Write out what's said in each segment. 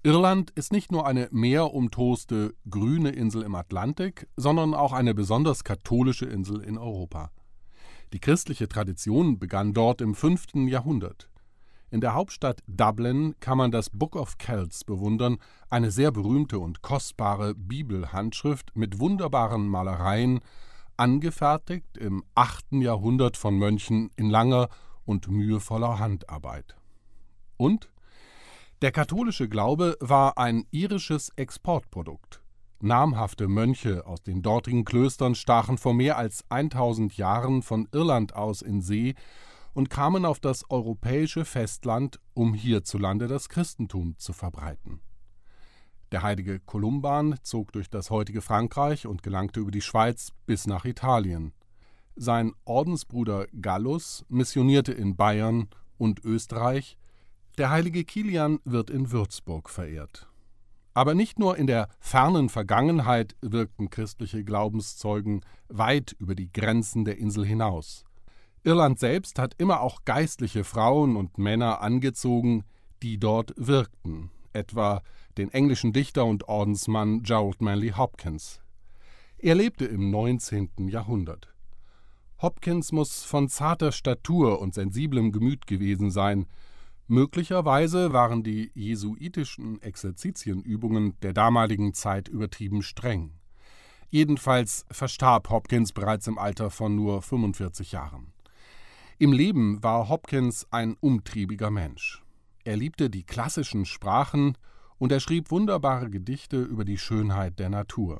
Irland ist nicht nur eine meerumtoste, grüne Insel im Atlantik, sondern auch eine besonders katholische Insel in Europa. Die christliche Tradition begann dort im 5. Jahrhundert. In der Hauptstadt Dublin kann man das Book of Kells bewundern, eine sehr berühmte und kostbare Bibelhandschrift mit wunderbaren Malereien, angefertigt im 8. Jahrhundert von Mönchen in langer und mühevoller Handarbeit. Und der katholische Glaube war ein irisches Exportprodukt. Namhafte Mönche aus den dortigen Klöstern stachen vor mehr als 1000 Jahren von Irland aus in See und kamen auf das europäische Festland, um hierzulande das Christentum zu verbreiten. Der heilige Columban zog durch das heutige Frankreich und gelangte über die Schweiz bis nach Italien. Sein Ordensbruder Gallus missionierte in Bayern und Österreich. Der heilige Kilian wird in Würzburg verehrt. Aber nicht nur in der fernen Vergangenheit wirkten christliche Glaubenszeugen weit über die Grenzen der Insel hinaus. Irland selbst hat immer auch geistliche Frauen und Männer angezogen, die dort wirkten, etwa den englischen Dichter und Ordensmann Gerald Manley Hopkins. Er lebte im 19. Jahrhundert. Hopkins muss von zarter Statur und sensiblem Gemüt gewesen sein. Möglicherweise waren die jesuitischen Exerzitienübungen der damaligen Zeit übertrieben streng. Jedenfalls verstarb Hopkins bereits im Alter von nur 45 Jahren. Im Leben war Hopkins ein umtriebiger Mensch. Er liebte die klassischen Sprachen und er schrieb wunderbare Gedichte über die Schönheit der Natur.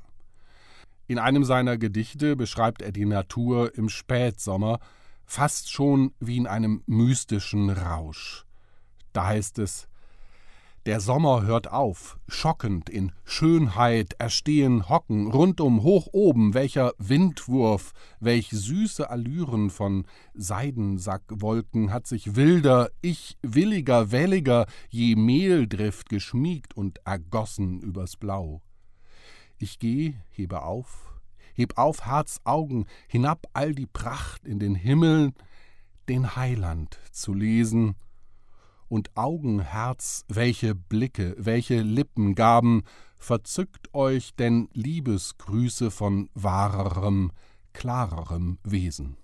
In einem seiner Gedichte beschreibt er die Natur im Spätsommer, fast schon wie in einem mystischen Rausch. Da heißt es: Der Sommer hört auf, schockend in Schönheit erstehen Hocken, rundum hoch oben, welcher Windwurf, welch süße Allüren von Seidensackwolken hat sich wilder, ich williger, welliger, je Mehldrift geschmiegt und ergossen übers Blau. Ich geh, heb auf Herzaugen, hinab all die Pracht in den Himmel, den Heiland zu lesen. Und Augen, Herz, welche Blicke, welche Lippen gaben, verzückt euch denn Liebesgrüße von wahrerem, klarerem Wesen.